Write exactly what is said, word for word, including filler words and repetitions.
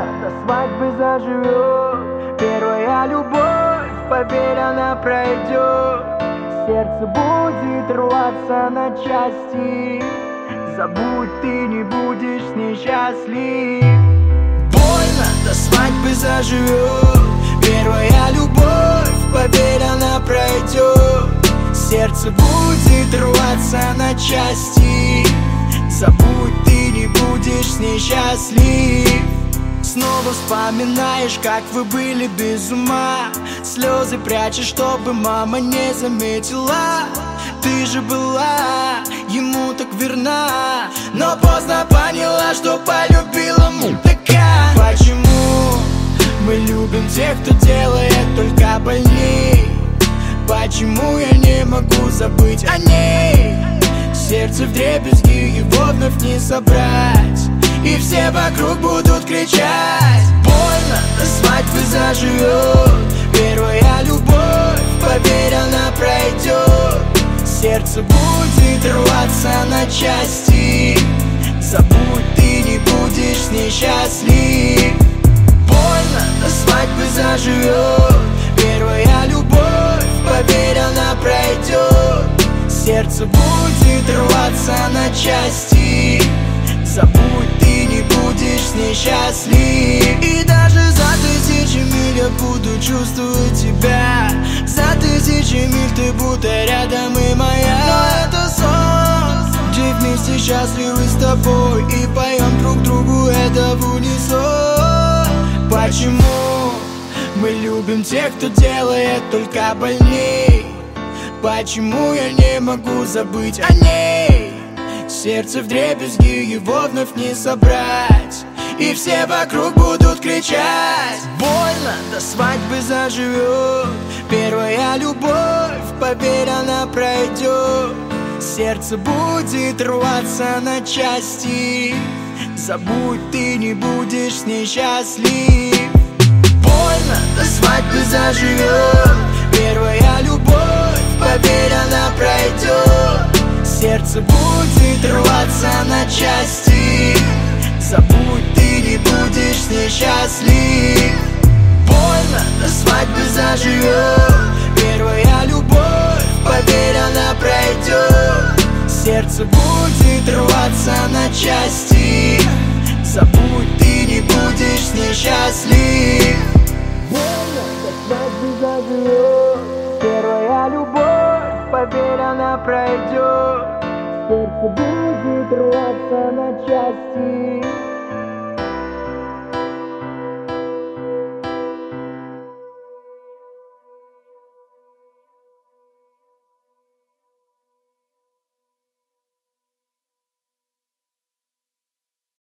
до свадьбы заживет. Первая любовь, поверь, она пройдет. Сердце будет рваться на части. Забудь, ты не будешь с ней счастлив. Больно, до свадьбы заживет. Первая любовь, поверь, она пройдет. Сердце будет рваться на части. Забудь, ты не будешь с ней счастлив. Снова вспоминаешь, как вы были без ума. Слезы прячешь, чтобы мама не заметила. Ты же была ему так верна, но поздно поняла, что полюбила мудака. Почему мы любим тех, кто делает только больней? Почему я не могу забыть о ней? Сердце вдребезги, его вновь не собрать. И все вокруг будут кричать. Больно, до свадьбы заживет. Первая любовь, поверь, она пройдет. Сердце будет рваться на части. Забудь, ты не будешь с ней счастлив. Больно, до свадьбы заживет. Первая любовь, поверь, она пройдет. Сердце будет рваться на части. Забудь, ты не будешь с ней счастлив. И даже за тысячи миль я буду чувствовать тебя. За тысячи миль ты будто рядом и моя. Но это сон, где вместе счастливы с тобой и поем друг другу это в унисон. Почему мы любим тех, кто делает только больней? Почему я не могу забыть о ней? Сердце вдребезги, его вновь не собрать. И все вокруг будут кричать. Больно, до свадьбы заживет. Первая любовь, поверь, она пройдет. Сердце будет рваться на части. Забудь, ты не будешь с ней счастлив. Больно, до свадьбы заживет. Первая любовь, поверь, она пройдет. Сердце будет рваться на части. Забудь, ты не будешь с ней счастлив. Больно, до свадьбы заживет. Первая любовь, поверь, она пройдет. Сердце будет рваться на части. Забудь, ты не будешь с ней счастлив. Больно, до свадьбы заживет. Первая любовь, поверь, она пройдет. Сердце будет рваться на части.